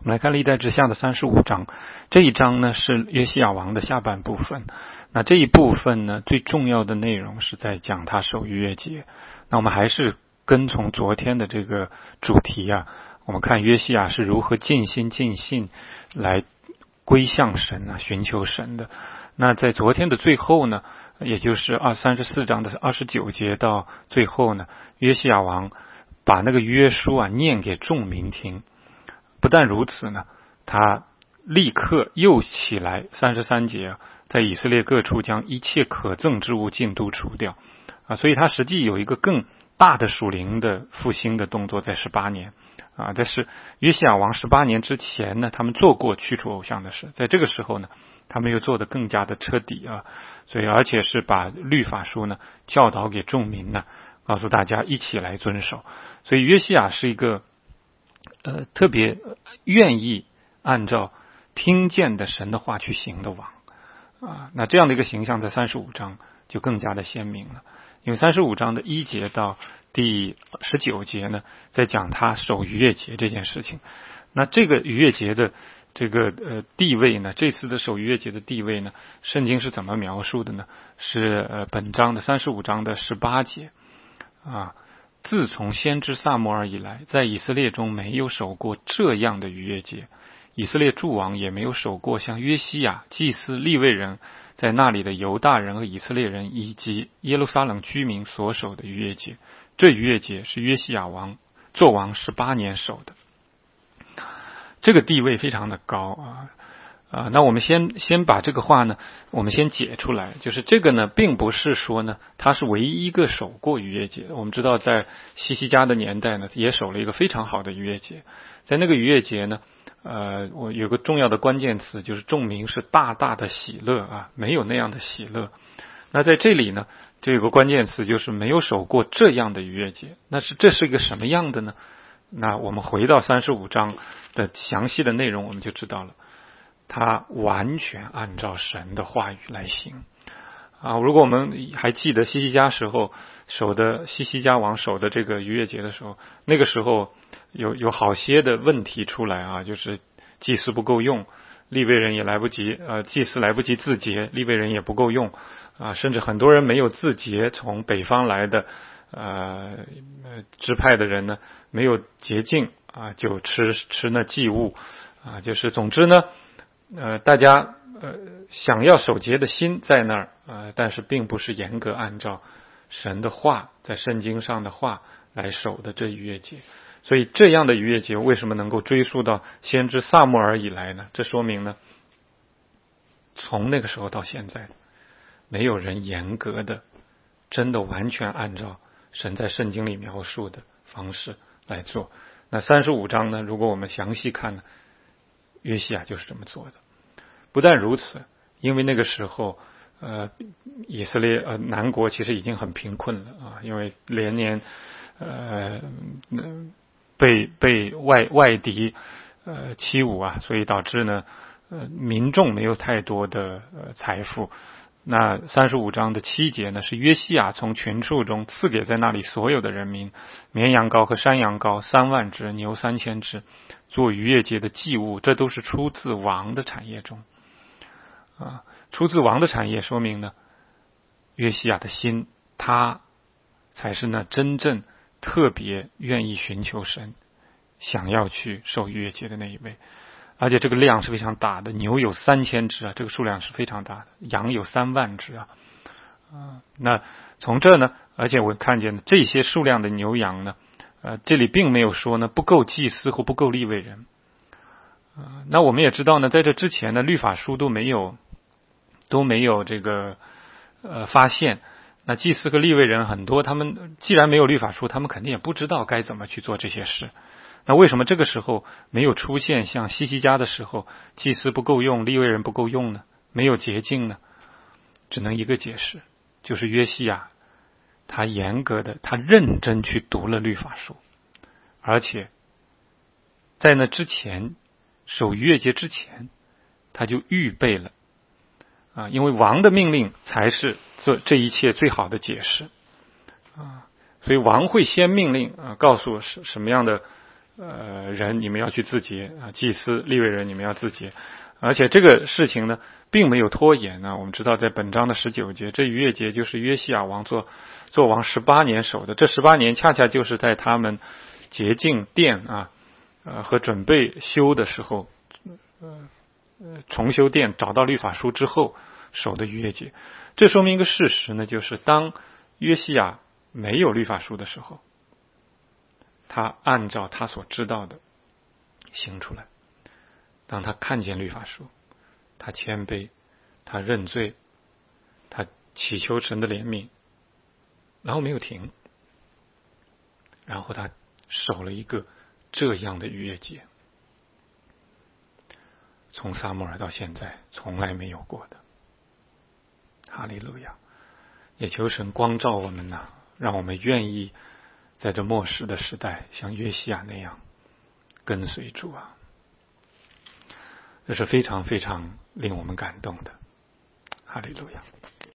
我们来看历代志下的35章，这一章呢是约西亚王的下半部分。那这一部分呢，最重要的内容是在讲他守逾越节。那我们还是跟从昨天的这个主题啊，我们看约西亚是如何尽心尽性来归向神啊，寻求神的。那在昨天的最后呢，也就是34章的29节到最后呢，约西亚王把那个约书啊念给众民听。不但如此呢，他立刻又起来33节在以色列各处将一切可憎之物尽都除掉所以他实际有一个更大的属灵的复兴的动作在18年但是约西亚王18年之前呢，他们做过去除偶像的事，在这个时候呢，他们又做得更加的彻底所以而且是把律法书呢教导给众民呢，告诉大家一起来遵守。所以约西亚是一个特别愿意按照听见的神的话去行的王那这样的一个形象在35章就更加的鲜明了。因为35章的1节到第19节呢，在讲他守逾越节这件事情。那这个逾越节的这个地位呢，这次的守逾越节的地位呢，圣经是怎么描述的呢？是本章的35章的18节自从先知撒母耳以来，在以色列中没有守过这样的逾越节，以色列诸王也没有守过像约西亚、祭司、利未人在那里的犹大人和以色列人以及耶路撒冷居民所守的逾越节。这逾越节是约西亚王做王18年守的，这个地位非常的高那我们先把这个话呢，我们先解出来，就是这个呢，并不是说呢，他是唯一一个守过逾越节。我们知道，在西西家的年代呢，也守了一个非常好的逾越节。在那个逾越节呢，我有个重要的关键词，就是众民是大大的喜乐没有那样的喜乐。那在这里呢，这有个关键词，就是没有守过这样的逾越节。这是一个什么样的呢？那我们回到35章的详细的内容，我们就知道了。他完全按照神的话语来行如果我们还记得西西家时候西西家王守的这个逾越节的时候，那个时候有好些的问题出来就是祭司不够用，利未人也来不及祭司来不及自洁，利未人也不够用甚至很多人没有自洁，从北方来的支派的人呢没有洁净就吃那祭物就是总之呢大家想要守节的心在那儿但是并不是严格按照神的话，在圣经上的话来守的这逾越节。所以这样的逾越节为什么能够追溯到先知撒母耳以来呢？这说明呢，从那个时候到现在，没有人严格的真的完全按照神在圣经里描述的方式来做。那35章呢，如果我们详细看呢，约西亚就是这么做的。不但如此，因为那个时候以色列南国其实已经很贫困了因为连年被外敌欺侮所以导致呢民众没有太多的财富。那35章的7节呢，是约西亚从群畜中赐给在那里所有的人民绵羊羔和山羊羔3万只，牛3000只，做逾越节的祭物，这都是出自王的产业中出自王的产业，说明呢约西亚的心，他才是那真正特别愿意寻求神，想要去守逾越节的那一位。而且这个量是非常大的，牛有3000只这个数量是非常大的，羊有3万只那从这呢，而且我看见这些数量的牛羊呢这里并没有说呢不够祭司或不够利未人那我们也知道呢，在这之前呢，律法书都没有这个发现。那祭司和利未人很多，他们既然没有律法书，他们肯定也不知道该怎么去做这些事。那为什么这个时候没有出现像西西家的时候，祭司不够用，利未人不够用呢？没有洁净呢？只能一个解释，就是约西亚他严格的，他认真去读了律法书，而且在那之前守逾越节之前，他就预备了因为王的命令才是做这一切最好的解释所以王会先命令告诉什么样的人你们要去自洁啊，祭司利未人你们要自洁。而且这个事情呢并没有拖延啊。我们知道在本章的19节，这逾越节就是约西亚王做王18年守的，这18年恰恰就是在他们洁净殿啊和准备修的时候，重修殿找到律法书之后守的逾越节。这说明一个事实呢，就是当约西亚没有律法书的时候，他按照他所知道的行出来。当他看见律法书，他谦卑，他认罪，他祈求神的怜悯，然后没有停，然后他守了一个这样的逾越节，从撒母耳到现在从来没有过的。哈利路亚！也求神光照我们呐，让我们愿意在这末世的时代像约西亚那样跟随主啊。这是非常非常令我们感动的。哈利路亚。